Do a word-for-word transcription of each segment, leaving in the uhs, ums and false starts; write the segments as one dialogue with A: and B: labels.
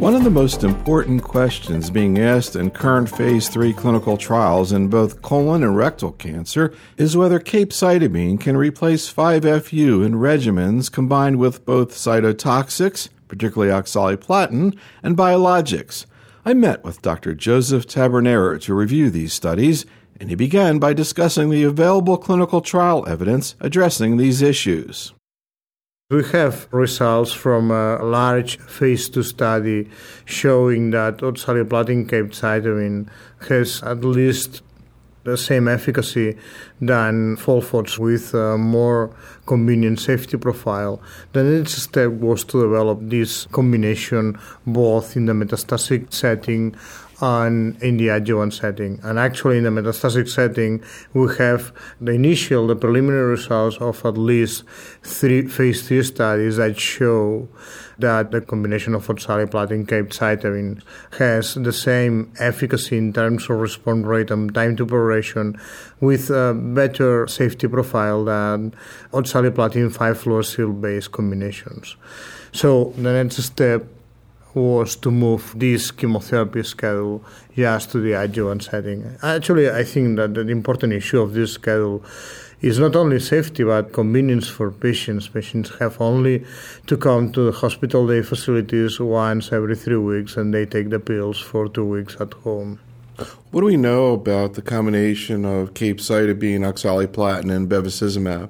A: One of the most important questions being asked in current phase three clinical trials in both colon and rectal cancer is whether capecitabine can replace five F U in regimens combined with both cytotoxics, particularly oxaliplatin, and biologics. I met with Doctor Joseph Tabernero to review these studies, and he began by discussing the available clinical trial evidence addressing these issues.
B: We have results from a large phase two study showing that oxaliplatin capecitabine has at least the same efficacy than Folfox with a more convenient safety profile. The next step was to develop this combination both in the metastatic setting and in the adjuvant setting. And actually in the metastatic setting, we have the initial, the preliminary results of at least three phase three studies that show that the combination of oxaliplatin capecitabine has the same efficacy in terms of response rate and time to progression with a better safety profile than oxaliplatin five fluorouracil-based combinations. So the next step was to move this chemotherapy schedule just to the adjuvant setting. Actually, I think that the important issue of this schedule is not only safety but convenience for patients. Patients have only to come to the hospital day facilities once every three weeks and they take the pills for two weeks at home.
A: What do we know about the combination of capecitabine, oxaliplatin, and bevacizumab?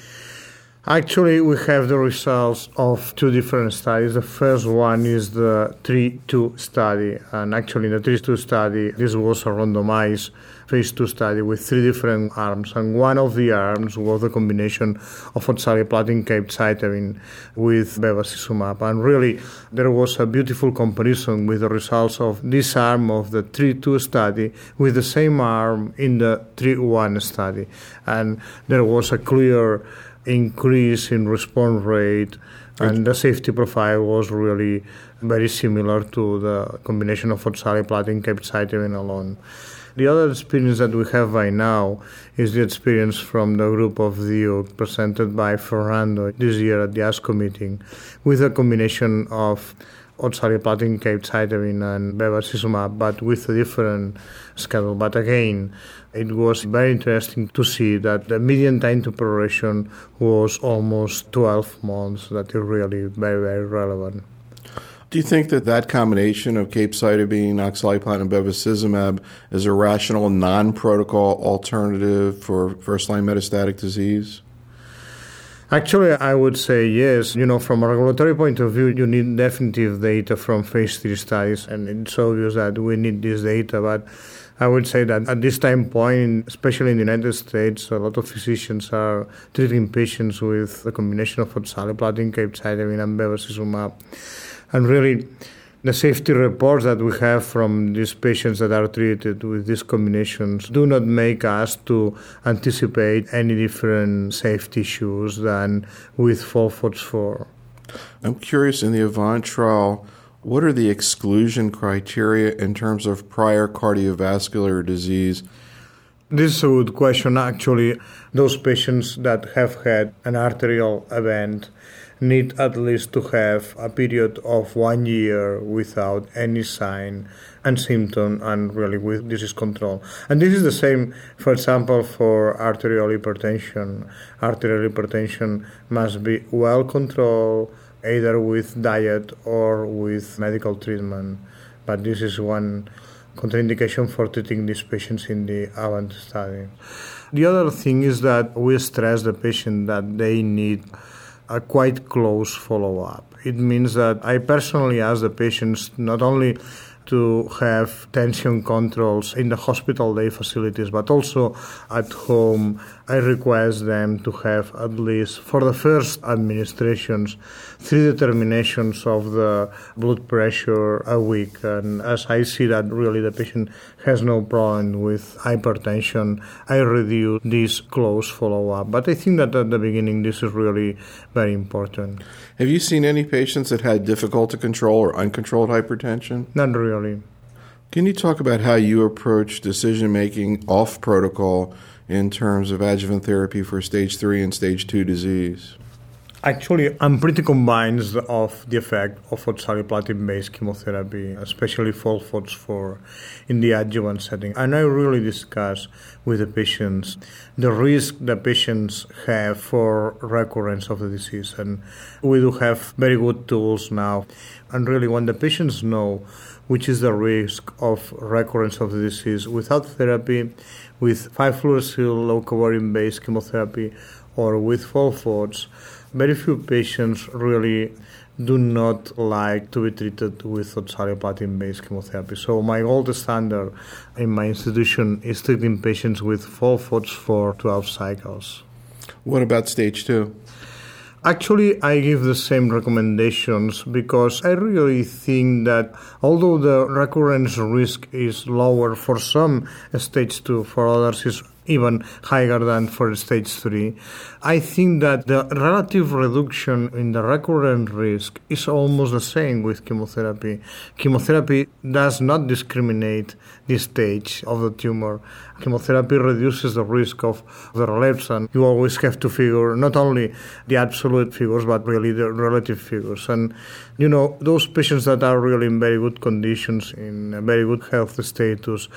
B: Actually, we have the results of two different studies. The first one is the three two study. And actually, in the three two study, this was a randomized phase two study with three different arms. And one of the arms was the combination of oxaliplatin capecitabine with bevacizumab. And really, there was a beautiful comparison with the results of this arm of the three two study with the same arm in the three one study. And there was a clear increase in response rate, and the safety profile was really very similar to the combination of oxaliplatin capecitabine alone. The other experience that we have right now is the experience from the group of Duke presented by Fernando this year at the ASCO meeting with a combination of oxaliplatin capecitabine and bevacizumab, but with a different schedule. But again, it was very interesting to see that the median time to progression was almost twelve months. That is really very, very relevant.
A: Do you think that that combination of capecitabine, oxaliplatin, and bevacizumab is a rational non-protocol alternative for first-line metastatic disease?
B: Actually, I would say yes. You know, from a regulatory point of view, you need definitive data from phase three studies, and it's obvious that we need this data. But I would say that at this time point, especially in the United States, a lot of physicians are treating patients with a combination of oxaliplatin, capecitabine, and bevacizumab. And really, the safety reports that we have from these patients that are treated with these combinations do not make us to anticipate any different safety issues than with Folfox four.
A: I'm curious, in the AVANT trial, what are the exclusion criteria in terms of prior cardiovascular disease?
B: This is a good question. Actually, those patients that have had an arterial event need at least to have a period of one year without any sign and symptom and really with disease control. And this is the same, for example, for arterial hypertension. Arterial hypertension must be well controlled either with diet or with medical treatment. But this is one contraindication for treating these patients in the AVANT study. The other thing is that we stress the patient that they need a quite close follow-up. It means that I personally ask the patients not only to have tension controls in the hospital day facilities, but also at home. I request them to have at least, for the first administrations, three determinations of the blood pressure a week. And as I see that really the patient has no problem with hypertension, I reduce this close follow-up. But I think that at the beginning this is really very important.
A: Have you seen any patients that had difficult to control or uncontrolled hypertension?
B: Not really.
A: Can you talk about how you approach decision-making off protocol in terms of adjuvant therapy for stage three and stage two disease?
B: Actually, I'm pretty convinced of the effect of oxaliplatin-based chemotherapy, especially FOLFOX four in the adjuvant setting. And I really discuss with the patients the risk that patients have for recurrence of the disease. And we do have very good tools now. And really, when the patients know which is the risk of recurrence of the disease without therapy, with five fluorouracil leucovorin-based chemotherapy, or with FOLFOX, very few patients really do not like to be treated with oxaliplatin-based chemotherapy. So my gold standard in my institution is treating patients with FOLFOX for twelve cycles.
A: What about stage two?
B: Actually, I give the same recommendations because I really think that although the recurrence risk is lower for some stage two, for others is even higher than for stage three, I think that the relative reduction in the recurrent risk is almost the same with chemotherapy. Chemotherapy does not discriminate the stage of the tumor. Chemotherapy reduces the risk of the relapse, and you always have to figure not only the absolute figures, but really the relative figures. And, you know, those patients that are really in very good conditions, in a very good health status,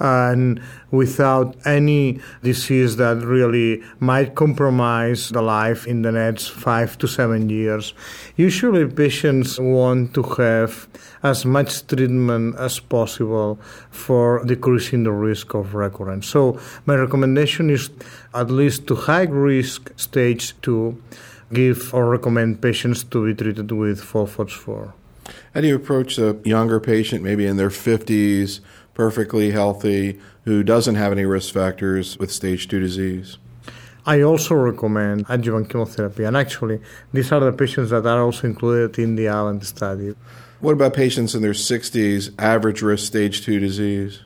B: and without any disease that really might compromise the life in the next five to seven years, usually patients want to have as much treatment as possible for decreasing the risk of recurrence. So my recommendation is at least to high-risk stage two, give or recommend patients to be treated with FOLFOX four.
A: How do you approach a younger patient, maybe in their fifties, perfectly healthy, who doesn't have any risk factors with stage two disease?
B: I also recommend adjuvant chemotherapy, and actually these are the patients that are also included in the AVANT study.
A: What about patients in their sixties, average risk stage two disease?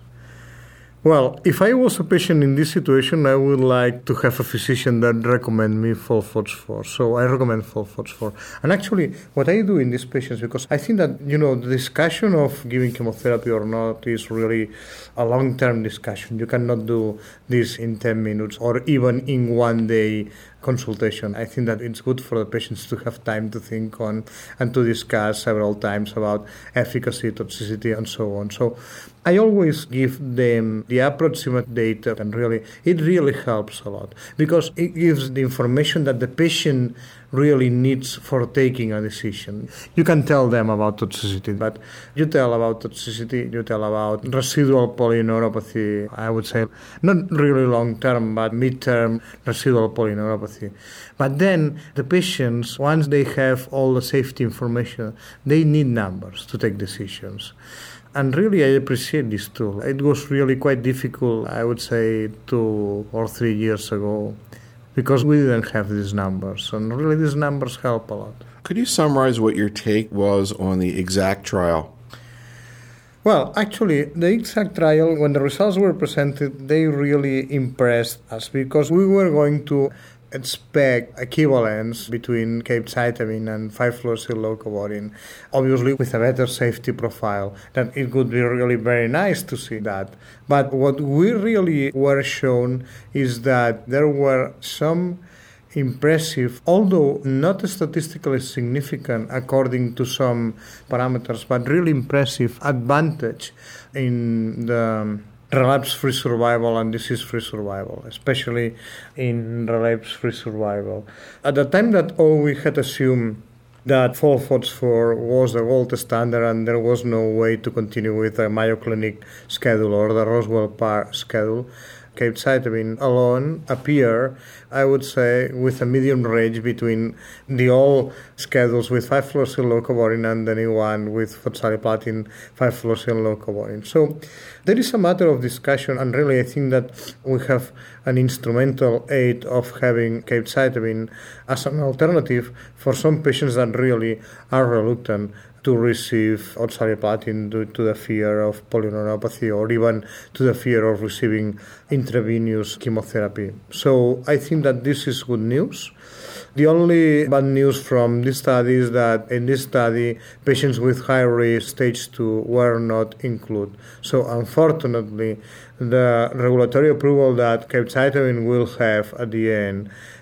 B: Well, if I was a patient in this situation, I would like to have a physician that recommend me FOLFOX four. So I recommend FOLFOX four. And actually, what I do in these patients, because I think that, you know, the discussion of giving chemotherapy or not is really a long-term discussion. You cannot do this in ten minutes or even in one day consultation. I think that it's good for the patients to have time to think on and to discuss several times about efficacy, toxicity, and so on. So I always give them the approximate data, and really, it really helps a lot because it gives the information that the patient really needs for taking a decision. You can tell them about toxicity, but you tell about toxicity, you tell about residual polyneuropathy, I would say, not really long-term, but mid-term residual polyneuropathy. But then the patients, once they have all the safety information, they need numbers to take decisions. And really, I appreciate this tool. It was really quite difficult, I would say, two or three years ago, because we didn't have these numbers. And really, these numbers help a lot.
A: Could you summarize what your take was on the EXACT trial?
B: Well, actually, the EXACT trial, when the results were presented, they really impressed us because we were going to expect equivalence between capecitabine and five fluorouracil leucovorin, obviously with a better safety profile. That it would be really very nice to see that. But what we really were shown is that there were some impressive, although not statistically significant according to some parameters, but really impressive advantage in the relapse-free survival and disease-free survival, especially in relapse-free survival. At the time that all we had assumed that FOLFOX four was the gold standard and there was no way to continue with the Mayo Clinic schedule or the Roswell Park schedule, capecitabine alone appear, I would say, with a medium range between the old schedules with five fluorouracil leucovorin and the new one with oxaliplatin five fluorouracil leucovorin. So there is a matter of discussion, and really I think that we have an instrumental aid of having capecitabine as an alternative for some patients that really are reluctant to receive oxaliplatin due to the fear of polyneuropathy or even to the fear of receiving intravenous chemotherapy. So I think that this is good news. The only bad news from this study is that in this study, patients with high risk stage two were not included. So unfortunately, the regulatory approval that capecitabine will have at the end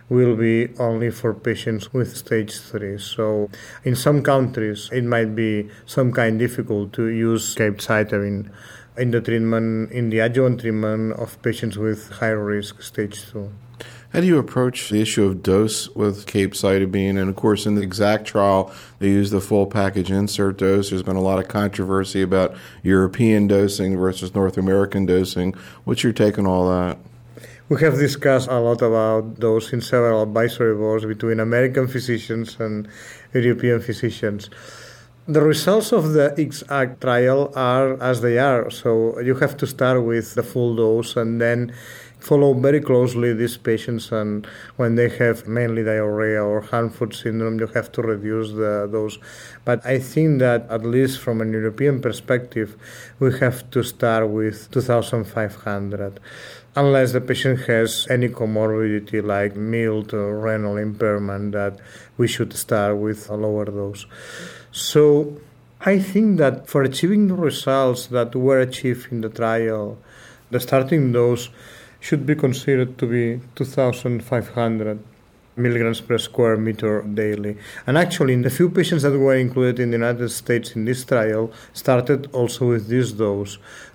B: will be only for patients with stage three. So in some countries, it might be some kind difficult to use capecitabine in the treatment, in the adjuvant treatment of patients with high risk stage two.
A: How do you approach the issue of dose with capecitabine? And of course, in the EXACT trial, they use the full package insert dose. There's been a lot of controversy about European dosing versus North American dosing. What's your take on all that?
B: We have discussed a lot about those in several advisory boards between American physicians and European physicians. The results of the EXACT trial are as they are, so you have to start with the full dose and then follow very closely these patients, and when they have mainly diarrhea or hand-foot syndrome, you have to reduce the dose. But I think that at least from an European perspective, we have to start with two thousand five hundred, unless the patient has any comorbidity like mild or renal impairment, that we should start with a lower dose. So I think that for achieving the results that were achieved in the trial, the starting dose should be considered to be two thousand five hundred milligrams per square meter daily. And actually, the few patients that were included in the United States in this trial started also with this dose.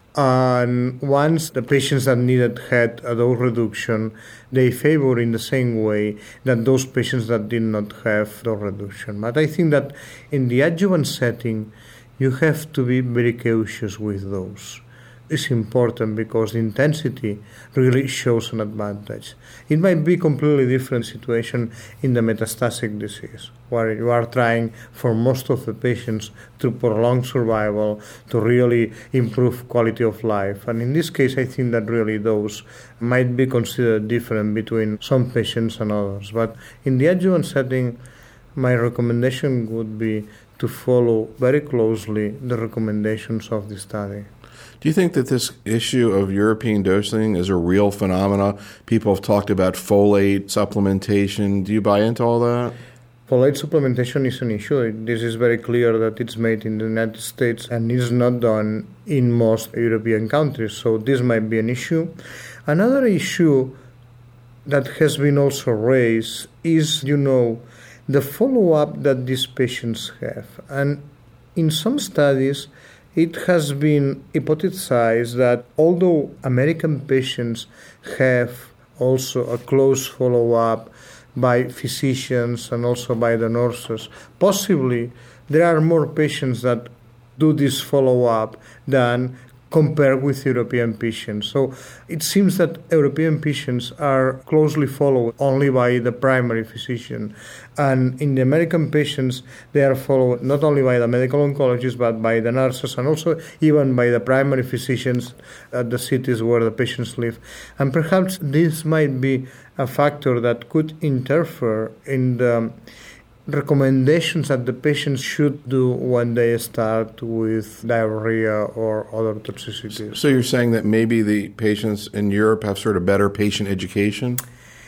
B: And once the patients that needed had a dose reduction, they favor in the same way that those patients that did not have dose reduction. But I think that in the adjuvant setting, you have to be very cautious with those. It's important because the intensity really shows an advantage. It might be a completely different situation in the metastatic disease, where you are trying for most of the patients to prolong survival, to really improve quality of life. And in this case, I think that really those might be considered different between some patients and others. But in the adjuvant setting, my recommendation would be to follow very closely the recommendations of the study.
A: Do you think that this issue of European dosing is a real phenomena? People have talked about folate supplementation. Do you buy into all that?
B: Folate supplementation is an issue. This is very clear that it's made in the United States and is not done in most European countries. So this might be an issue. Another issue that has been also raised is, you know, the follow-up that these patients have. And in some studies, it has been hypothesized that although American patients have also a close follow-up by physicians and also by the nurses, possibly there are more patients that do this follow-up than compared with European patients. So it seems that European patients are closely followed only by the primary physician. And in the American patients, they are followed not only by the medical oncologists, but by the nurses and also even by the primary physicians at the cities where the patients live. And perhaps this might be a factor that could interfere in the recommendations that the patients should do when they start with diarrhea or other toxicities.
A: So you're saying that maybe the patients in Europe have sort of better patient education?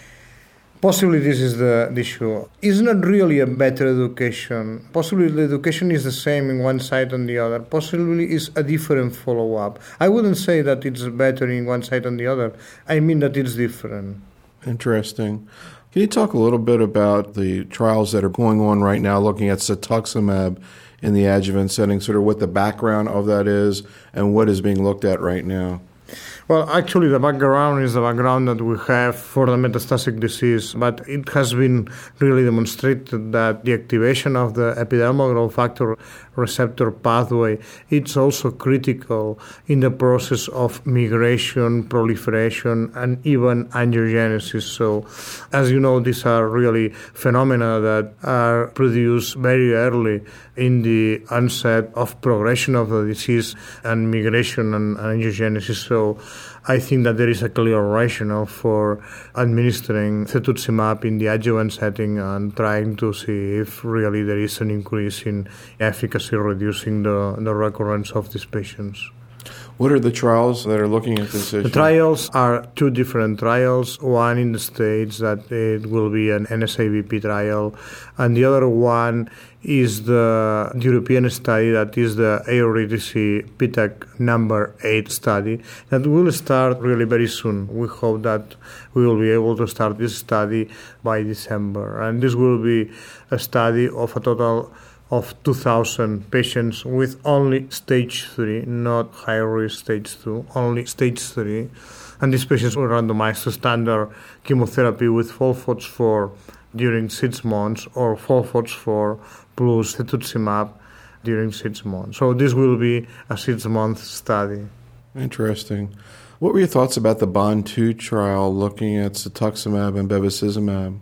B: Possibly this is the, the issue. It's not really a better education. Possibly the education is the same in one side and the other. Possibly it's a different follow-up. I wouldn't say that it's better in one side and the other. I mean that it's different.
A: Interesting. Can you talk a little bit about the trials that are going on right now looking at cetuximab in the adjuvant setting, sort of what the background of that is and what is being looked at right now?
B: Well, actually, the background is the background that we have for the metastatic disease, but it has been really demonstrated that the activation of the epidermal growth factor receptor pathway, it's also critical in the process of migration, proliferation, and even angiogenesis. So, as you know, these are really phenomena that are produced very early in the onset of progression of the disease and migration and angiogenesis. So, I think that there is a clear rationale for administering cetuximab in the adjuvant setting and trying to see if really there is an increase in efficacy, reducing the, the recurrence of these patients.
A: What are the trials that are looking at this issue?
B: The trials are two different trials. One in the States that it will be an N S A B P trial, and the other one is the European study that is the Eurydice P T E C number eight study that will start really very soon. We hope that we will be able to start this study by December, and this will be a study of a total of two thousand patients with only stage three, not high-risk stage two, only stage three. And these patients were randomized to standard chemotherapy with folfosfor during six months or folfosfor plus cetuximab during six months. So this will be a six-month study.
A: Interesting. What were your thoughts about the BOND two trial looking at cetuximab and bevacizumab?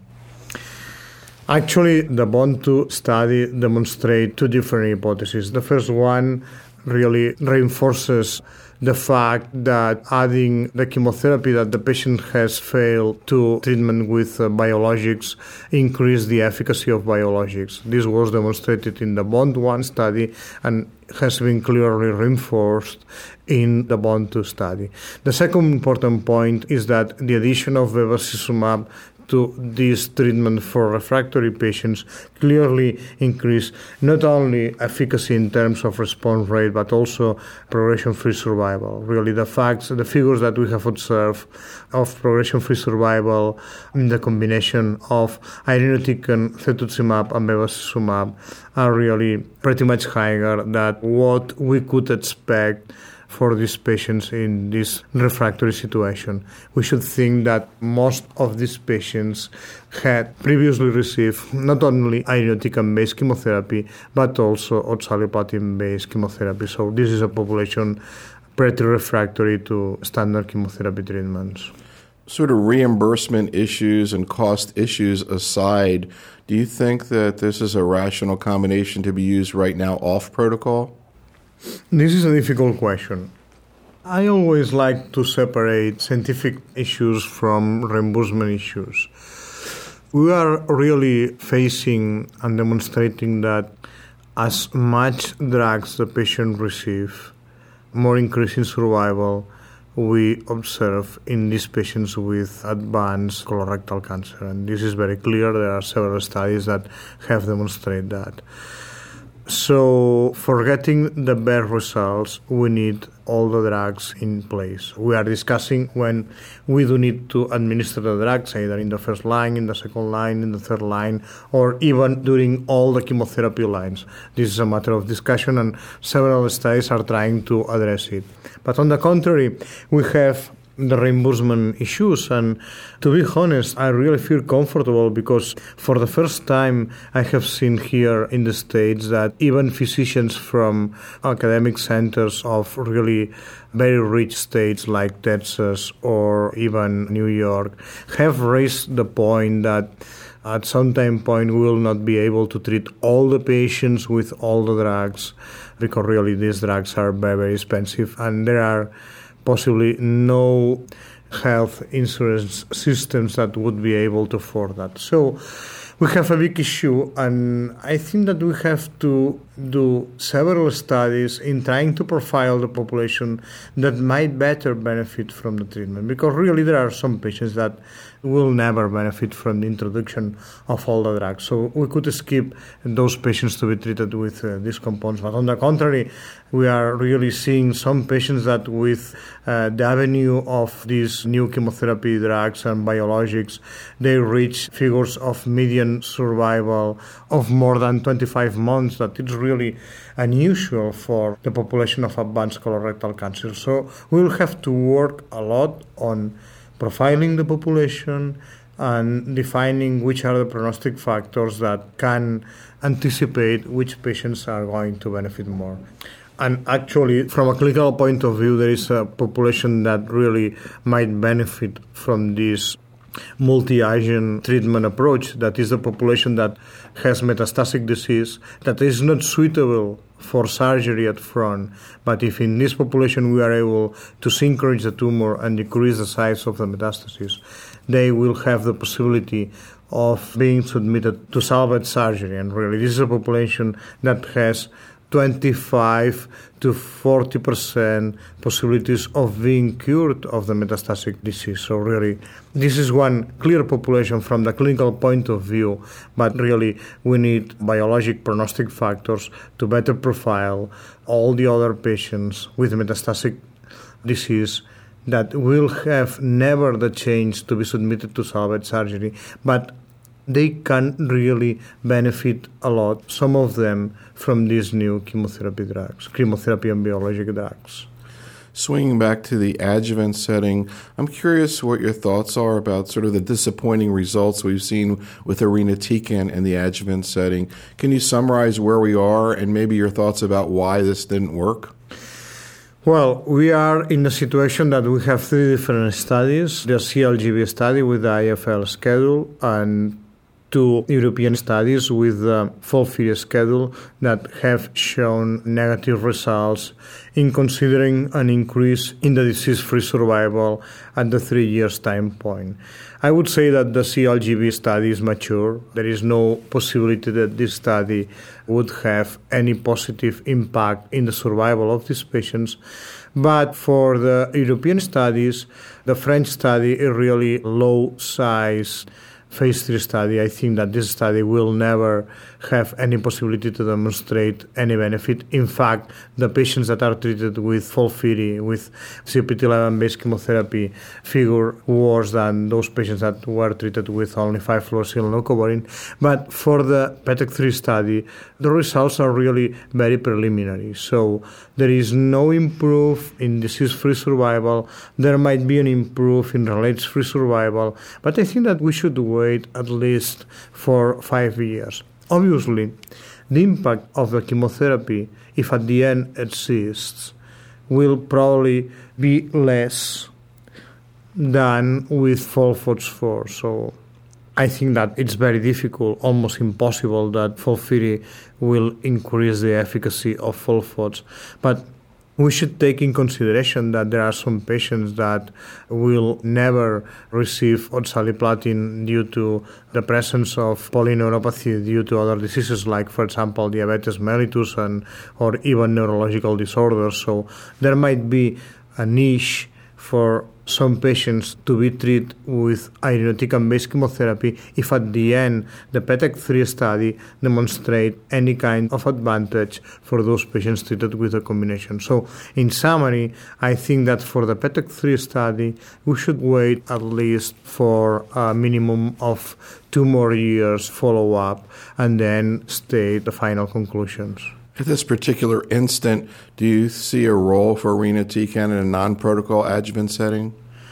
B: Actually, the BOND two study demonstrates two different hypotheses. The first one really reinforces the fact that adding the chemotherapy that the patient has failed to treatment with uh, biologics increase the efficacy of biologics. This was demonstrated in the BOND one study and has been clearly reinforced in the BOND two study. The second important point is that the addition of bevacizumab to this treatment for refractory patients clearly increase not only efficacy in terms of response rate, but also progression-free survival. Really, the facts, the figures that we have observed of progression-free survival in the combination of irinotecan, cetuximab, and bevacizumab are really pretty much higher than what we could expect for these patients in this refractory situation. We should think that most of these patients had previously received not only irinotecan-based chemotherapy, but also oxaliplatin-based chemotherapy. So this is a population pretty refractory to standard chemotherapy treatments.
A: Sort of reimbursement issues and cost issues aside, do you think that this is a rational combination to be used right now off protocol?
B: This is a difficult question. I always like to separate scientific issues from reimbursement issues. We are really facing and demonstrating that as much drugs the patient receives, more increase in survival we observe in these patients with advanced colorectal cancer. And this is very clear. There are several studies that have demonstrated that. So for getting the best results, we need all the drugs in place. We are discussing when we do need to administer the drugs, either in the first line, in the second line, in the third line, or even during all the chemotherapy lines. This is a matter of discussion, and several studies are trying to address it. But on the contrary, we have the reimbursement issues, and to be honest, I really feel comfortable because for the first time I have seen here in the States that even physicians from academic centers of really very rich states like Texas or even New York have raised the point that at some time point we will not be able to treat all the patients with all the drugs because really these drugs are very, very expensive, and there are possibly no health insurance systems that would be able to afford that. So we have a big issue, and I think that we have to do several studies in trying to profile the population that might better benefit from the treatment, because really there are some patients that will never benefit from the introduction of all the drugs. So we could skip those patients to be treated with uh, these compounds. But on the contrary, we are really seeing some patients that with uh, the avenue of these new chemotherapy drugs and biologics, they reach figures of median survival of more than twenty-five months. That is really unusual for the population of advanced colorectal cancer. So we will have to work a lot on profiling the population and defining which are the prognostic factors that can anticipate which patients are going to benefit more. And actually, from a clinical point of view, there is a population that really might benefit from this multi-agent treatment approach. That is the population that has metastatic disease, that is not suitable for surgery at front. But if in this population we are able to synchronize the tumor and decrease the size of the metastasis, they will have the possibility of being submitted to salvage surgery. And really, this is a population that has twenty-five to forty percent possibilities of being cured of the metastatic disease. So really, this is one clear population from the clinical point of view, but really we need biologic prognostic factors to better profile all the other patients with metastatic disease that will have never the chance to be submitted to salvage surgery, but they can really benefit a lot, some of them, from these new chemotherapy drugs, chemotherapy and biologic drugs.
A: Swinging back to the adjuvant setting, I'm curious what your thoughts are about sort of the disappointing results we've seen with irinotecan in the adjuvant setting. Can you summarize where we are and maybe your thoughts about why this didn't work?
B: Well, we are in a situation that we have three different studies. The C L G B study with the I F L schedule and two European studies with the FOLFIRI schedule that have shown negative results in considering an increase in the disease-free survival at the three years time point. I would say that the C L G B study is mature. There is no possibility that this study would have any positive impact in the survival of these patients. But for the European studies, the French study is really low-size phase three study. I think that this study will never have any possibility to demonstrate any benefit. In fact, the patients that are treated with FOLFIRI, with C P T eleven-based chemotherapy, figure worse than those patients that were treated with only five fluorouracil and leucovorin. But for the PETEC three study, the results are really very preliminary. So there is no improve in disease-free survival. There might be an improve in relapse-free survival. But I think that we should wait at least for five years. Obviously, the impact of the chemotherapy, if at the end exists, will probably be less than with FOLFOX4. So I think that it's very difficult, almost impossible, that FOLFIRI will increase the efficacy of FOLFOX. But we should take in consideration that there are some patients that will never receive oxaliplatin due to the presence of polyneuropathy due to other diseases like, for example, diabetes mellitus and, or even neurological disorders. So there might be a niche for some patients to be treated with irinotecan-based chemotherapy if at the end the PETEC three study demonstrate any kind of advantage for those patients treated with a combination. So in summary, I think that for the PETEC three study, we should wait at least for a minimum of two more years follow-up and then state the final conclusions.
A: At this particular instant, do you see a role for irinotecan in a non-protocol adjuvant setting?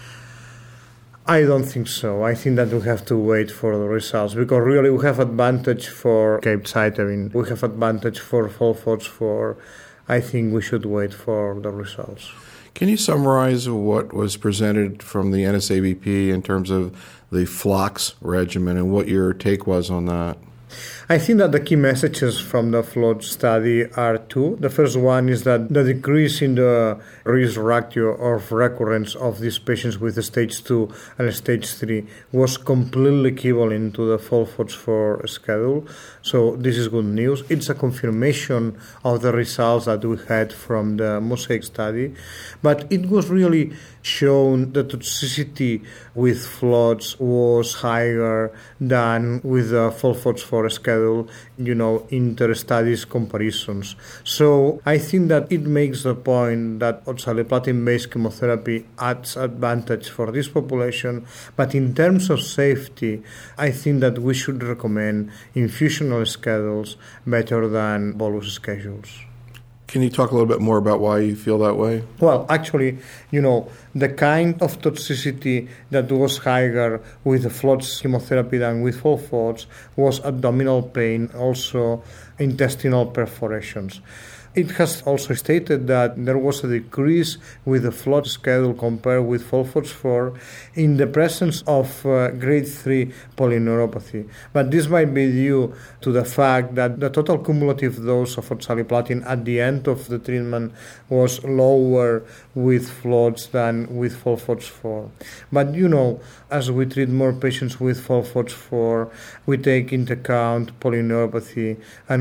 B: I don't think so. I think that we have to wait for the results because really we have advantage for capecitabine. We have advantage for FOLFOX four. I think we should wait for the results.
A: Can you summarize what was presented from the N S A B P in terms of the FLOX regimen and what your take was on that?
B: I think that the key messages from the FLOX study are two. The first one is that the decrease in the risk ratio of recurrence of these patients with stage two and stage three was completely equivalent to the FOLFOX four schedule. So this is good news. It's a confirmation of the results that we had from the MOSAIC study. But it was really shown that toxicity with FLOX was higher than with the FOLFOX four schedule, you know, inter-studies comparisons. So I think that it makes the point that oxaliplatin-based chemotherapy adds advantage for this population, but in terms of safety, I think that we should recommend infusional schedules better than bolus schedules.
A: Can you talk a little bit more about why you feel that way?
B: Well, actually, you know, the kind of toxicity that was higher with the FLOX chemotherapy than with FOLFOX was abdominal pain, also intestinal perforations. It has also stated that there was a decrease with the FLOX schedule compared with FOLFOX four in the presence of uh, grade three polyneuropathy. But this might be due to the fact that the total cumulative dose of oxaliplatin at the end of the treatment was lower with FLOX than with FOLFOX four. But, you know, as we treat more patients with FOLFOX four, we take into account polyneuropathy and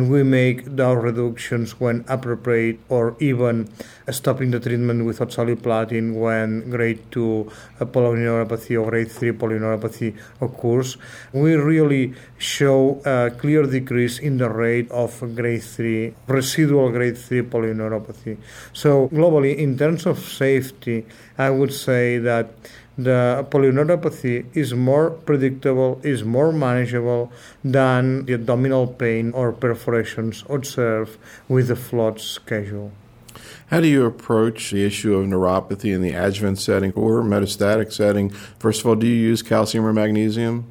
B: and we make dose reductions when appropriate, or even stopping the treatment with oxaliplatin when grade two polyneuropathy or grade three polyneuropathy occurs. We really show a clear decrease in the rate of grade three, residual grade three polyneuropathy. So globally, in terms of safety, I would say that the polyneuropathy is more predictable, is more manageable than the abdominal pain or perforations observed with the flood schedule.
A: How do you approach the issue of neuropathy in the adjuvant setting or metastatic setting? First of all, do you use calcium or magnesium?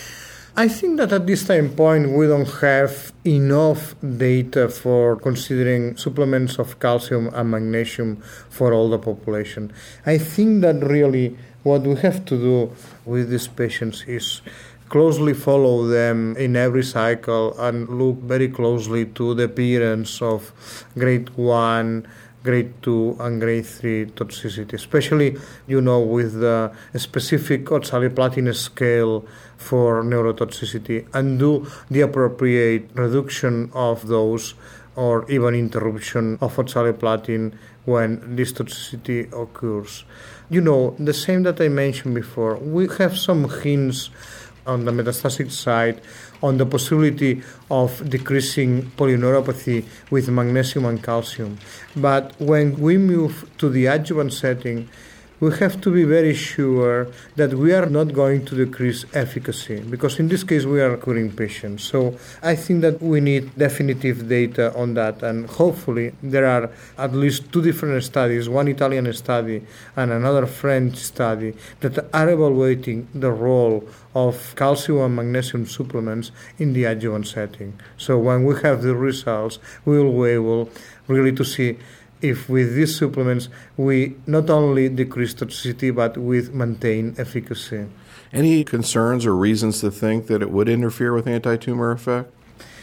B: I think that at this time point we don't have enough data for considering supplements of calcium and magnesium for all the population. I think that really what we have to do with these patients is closely follow them in every cycle and look very closely to the appearance of grade one, grade two, and grade three toxicity, especially, you know, with the specific oxaliplatin scale for neurotoxicity, and do the appropriate reduction of those or even interruption of oxaliplatin when this toxicity occurs. You know, the same that I mentioned before, we have some hints on the metastatic side on the possibility of decreasing polyneuropathy with magnesium and calcium. But when we move to the adjuvant setting, we have to be very sure that we are not going to decrease efficacy, because in this case we are curing patients. So I think that we need definitive data on that, and hopefully there are at least two different studies, one Italian study and another French study, that are evaluating the role of calcium and magnesium supplements in the adjuvant setting. So when we have the results, we will be able really to see if with these supplements we not only decrease toxicity but we maintain efficacy.
A: Any concerns or reasons to think that it would interfere with anti-tumor effect?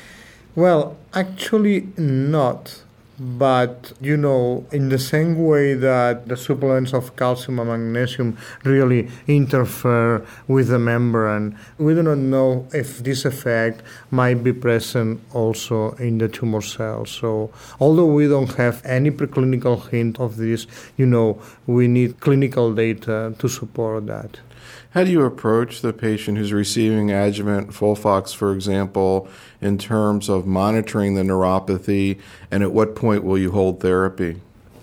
B: Well, actually not. But, you know, in the same way that the supplements of calcium and magnesium really interfere with the membrane, we do not know if this effect might be present also in the tumor cells. So, although we don't have any preclinical hint of this, you know, we need clinical data to support that.
A: How do you approach the patient who's receiving adjuvant Folfox, for example, in terms of monitoring the neuropathy, and at what point will you hold therapy?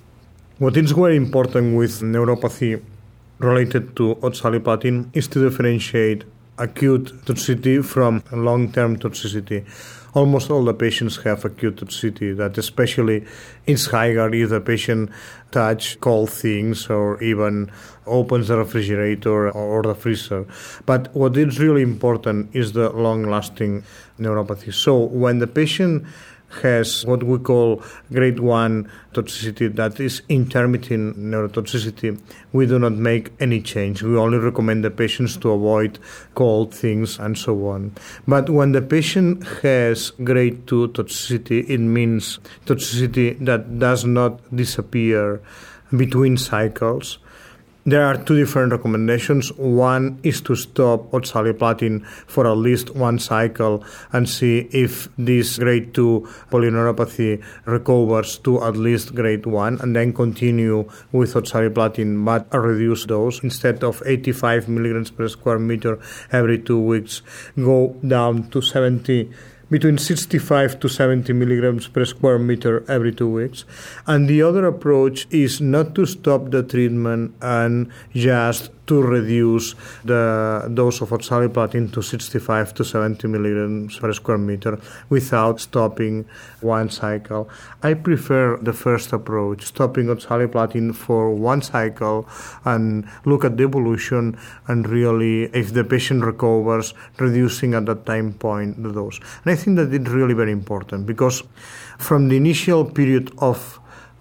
B: What is very important with neuropathy related to oxaliplatin is to differentiate acute toxicity from long-term toxicity. Almost all the patients have acute toxicity that especially is higher if the patient touch cold things or even opens the refrigerator or the freezer. But what is really important is the long-lasting neuropathy. So when the patient has what we call grade one toxicity, that is intermittent neurotoxicity, we do not make any change. We only recommend the patients to avoid cold things and so on. But when the patient has grade two toxicity, it means toxicity that does not disappear between cycles. There are two different recommendations. One is to stop oxaliplatin for at least one cycle and see if this grade two polyneuropathy recovers to at least grade one, and then continue with oxaliplatin but a reduced dose. Instead of eighty-five milligrams per square meter every two weeks, go down to seventy between sixty-five to seventy milligrams per square meter every two weeks. And the other approach is not to stop the treatment and just to reduce the dose of oxaliplatin to sixty-five to seventy milligrams per square meter without stopping one cycle. I prefer the first approach, stopping oxaliplatin for one cycle and look at the evolution, and really, if the patient recovers, reducing at that time point the dose. And I think that it's really very important, because from the initial period of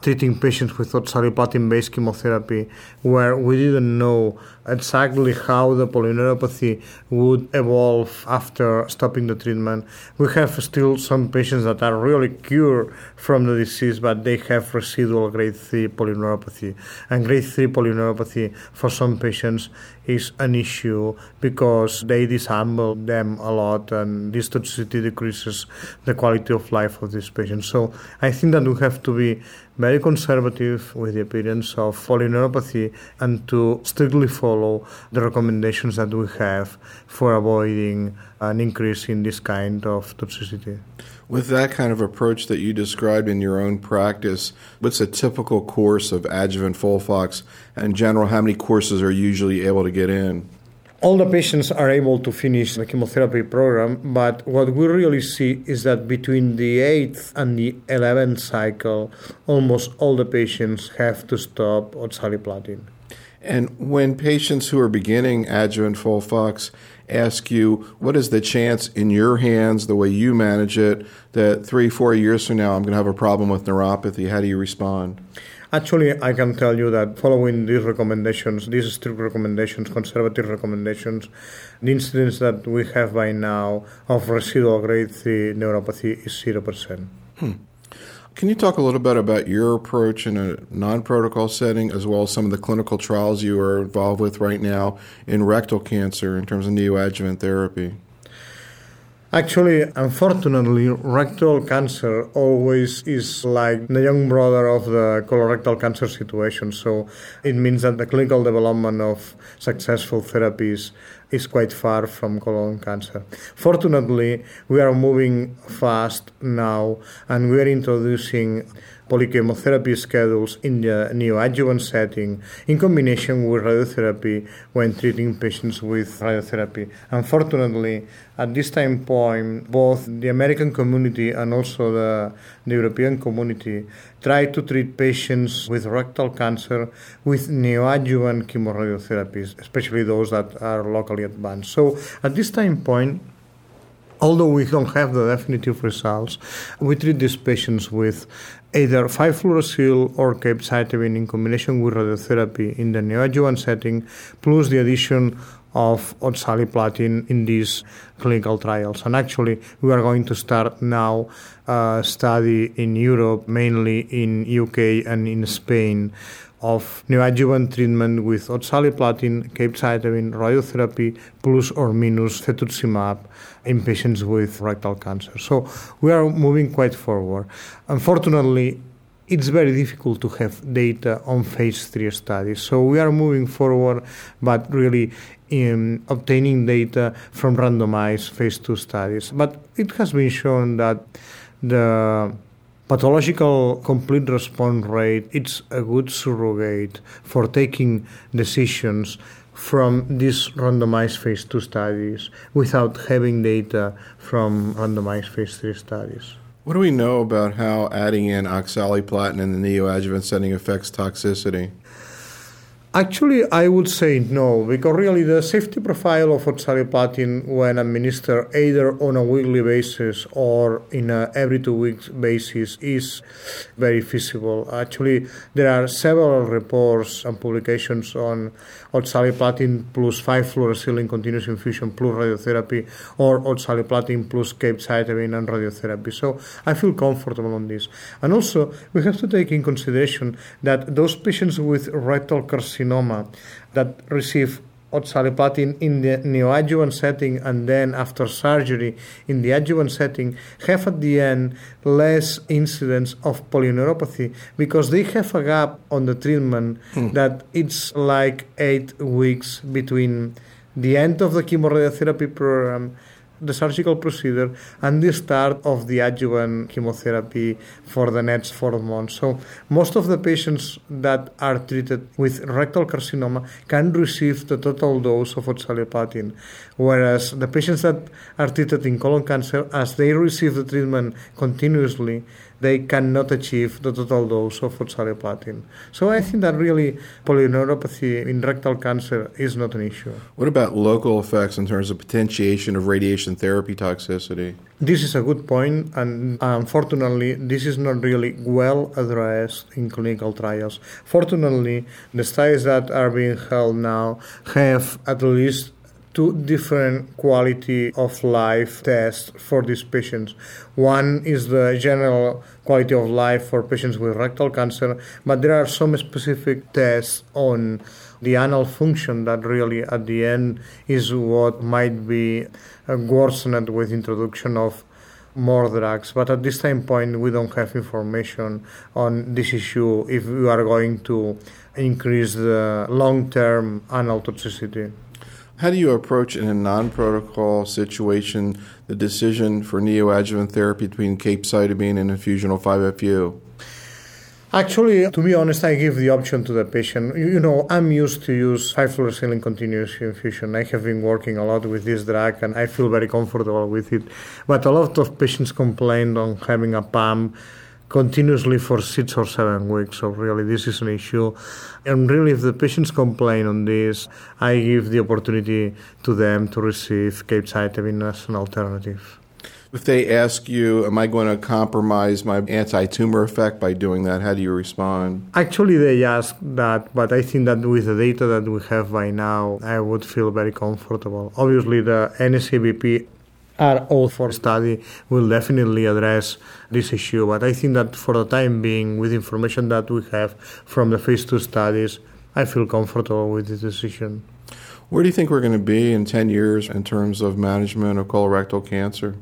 B: treating patients with oxaliplatin-based chemotherapy, where we didn't know exactly how the polyneuropathy would evolve after stopping the treatment. We have still some patients that are really cured from the disease, but they have residual grade three polyneuropathy. And grade three polyneuropathy for some patients is an issue because they disassemble them a lot, and this toxicity decreases the quality of life of these patients. So I think that we have to be very conservative with the appearance of polyneuropathy and to strictly follow the recommendations that we have for avoiding an increase in this kind of toxicity.
A: With that kind of approach that you described in your own practice, what's a typical course of adjuvant FOLFOX? In general, how many courses are you usually able to get in?
B: All the patients are able to finish the chemotherapy program, but what we really see is that between the eighth and the eleventh cycle, almost all the patients have to stop oxaliplatin.
A: And when patients who are beginning adjuvant FOLFOX ask you, what is the chance in your hands, the way you manage it, that three, four years from now I'm going to have a problem with neuropathy, how do you respond?
B: Actually, I can tell you that following these recommendations, these strict recommendations, conservative recommendations, the incidence that we have by now of residual grade three neuropathy is zero percent.
A: Hmm. Can you talk a little bit about your approach in a non-protocol setting, as well as some of the clinical trials you are involved with right now in rectal cancer in terms of neoadjuvant therapy?
B: Actually, unfortunately, rectal cancer always is like the young brother of the colorectal cancer situation. So it means that the clinical development of successful therapies is quite far from colon cancer. Fortunately, we are moving fast now, and we are introducing polychemotherapy schedules in the neoadjuvant setting in combination with radiotherapy when treating patients with radiotherapy. Unfortunately, at this time point, both the American community and also the, the European community try to treat patients with rectal cancer with neoadjuvant chemoradiotherapies, especially those that are locally advanced. So at this time point, although we don't have the definitive results, we treat these patients with either five fluorouracil or capecitabine in combination with radiotherapy in the neoadjuvant setting, plus the addition of oxaliplatin in these clinical trials. And actually, we are going to start now a study in Europe, mainly in U K and in Spain, of neoadjuvant treatment with oxaliplatin, capecitabine, radiotherapy, plus or minus cetuximab in patients with rectal cancer. So we are moving quite forward. Unfortunately, it's very difficult to have data on phase three studies. So we are moving forward, but really in obtaining data from randomized phase two studies. But it has been shown that the pathological complete response rate, it's a good surrogate for taking decisions from these randomized phase two studies without having data from randomized phase three studies.
A: What do we know about how adding in oxaliplatin in the neoadjuvant setting affects toxicity?
B: Actually, I would say no, because really the safety profile of oxaliplatin when administered either on a weekly basis or in a every two weeks basis is very feasible. Actually, there are several reports and publications on oxaliplatin plus five fluorouracil in continuous infusion plus radiotherapy, or oxaliplatin plus capecitabine and radiotherapy. So I feel comfortable on this. And also, we have to take in consideration that those patients with rectal carcinoma that receive oxaliplatin in the neoadjuvant setting and then after surgery in the adjuvant setting have at the end less incidence of polyneuropathy because they have a gap on the treatment hmm. that it's like eight weeks between the end of the chemoradiotherapy program, the surgical procedure, and the start of the adjuvant chemotherapy for the next four months. So most of the patients that are treated with rectal carcinoma can receive the total dose of oxaliplatin, whereas the patients that are treated in colon cancer, as they receive the treatment continuously, they cannot achieve the total dose of oxaliplatin. So I think that really polyneuropathy in rectal cancer is not an issue.
A: What about local effects in terms of potentiation of radiation therapy toxicity?
B: This is a good point, and unfortunately, this is not really well addressed in clinical trials. Fortunately, the studies that are being held now have at least two different quality of life tests for these patients. One is the general quality of life for patients with rectal cancer, but there are some specific tests on the anal function that really at the end is what might be worsened with introduction of more drugs. But at this time point, we don't have information on this issue if we are going to increase the long-term anal toxicity.
A: How do you approach in a non-protocol situation the decision for neoadjuvant therapy between capecitabine and infusional five F U?
B: Actually, to be honest, I give the option to the patient. You know, I'm used to use five-fluorouracil continuous infusion. I have been working a lot with this drug, and I feel very comfortable with it. But a lot of patients complain on having a pump continuously for six or seven weeks. So really, this is an issue. And really, if the patients complain on this, I give the opportunity to them to receive capecitabine as an alternative.
A: If they ask you, am I going to compromise my anti-tumor effect by doing that, how do you respond?
B: Actually, they ask that, but I think that with the data that we have by now, I would feel very comfortable. Obviously, the N S A B P R zero four study will definitely address this issue, but I think that for the time being, with information that we have from the phase two studies, I feel comfortable with this decision.
A: Where do you think we're going to be in ten years in terms of management of colorectal cancer?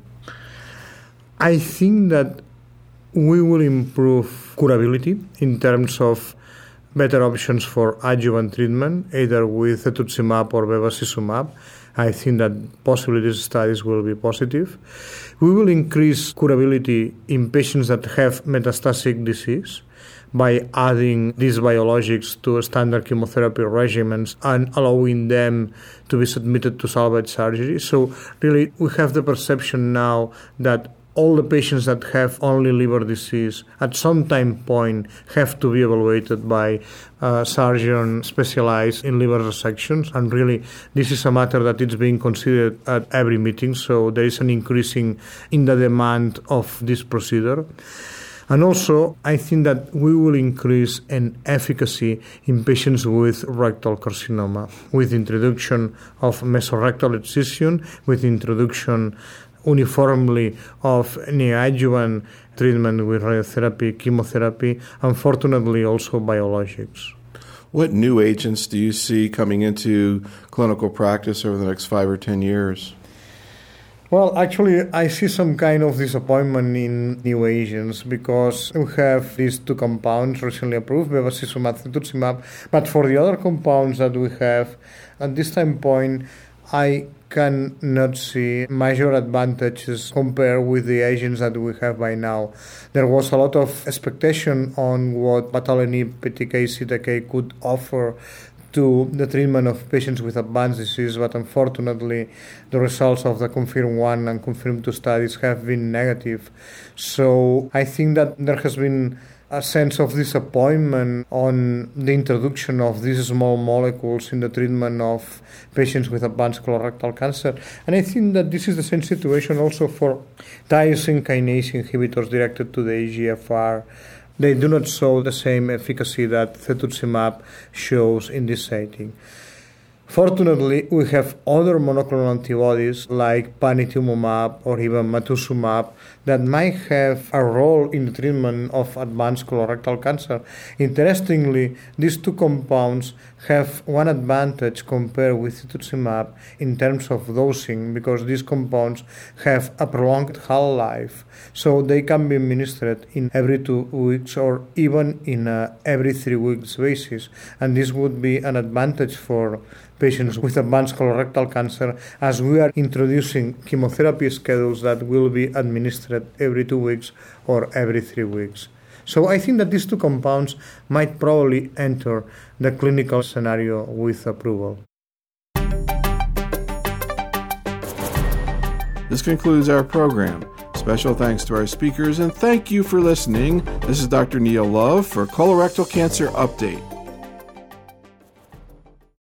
B: I think that we will improve curability in terms of better options for adjuvant treatment, either with cetuximab or bevacizumab. I think that possibly these studies will be positive. We will increase curability in patients that have metastatic disease by adding these biologics to standard chemotherapy regimens and allowing them to be submitted to salvage surgery. So really, we have the perception now that all the patients that have only liver disease at some time point have to be evaluated by a surgeon specialized in liver resections. And really, this is a matter that is being considered at every meeting. So there is an increasing in the demand of this procedure. And also, I think that we will increase in efficacy in patients with rectal carcinoma, with introduction of mesorectal excision, with introduction uniformly of neoadjuvant treatment with radiotherapy, chemotherapy, unfortunately also biologics.
A: What new agents do you see coming into clinical practice over the next five or ten years?
B: Well, actually, I see some kind of disappointment in new agents because we have these two compounds recently approved, bevacizumab, cetuximab, but for the other compounds that we have, at this time point, I cannot see major advantages compared with the agents that we have by now. There was a lot of expectation on what batalanib, P T K, C T K could offer to the treatment of patients with advanced disease, but unfortunately the results of the CONFIRM one and CONFIRM two studies have been negative. So I think that there has been a sense of disappointment on the introduction of these small molecules in the treatment of patients with advanced colorectal cancer. And I think that this is the same situation also for tyrosine kinase inhibitors directed to the E G F R. They do not show the same efficacy that cetuximab shows in this setting. Fortunately, we have other monoclonal antibodies like panitumumab or even matuzumab that might have a role in the treatment of advanced colorectal cancer. Interestingly, these two compounds have one advantage compared with cetuximab in terms of dosing because these compounds have a prolonged half-life, so they can be administered in every two weeks or even in a every three weeks basis, and this would be an advantage for patients with advanced colorectal cancer as we are introducing chemotherapy schedules that will be administered every two weeks or every three weeks. So I think that these two compounds might probably enter the clinical scenario with approval.
A: This concludes our program. Special thanks to our speakers, and thank you for listening. This is Doctor Neil Love for Colorectal Cancer Update.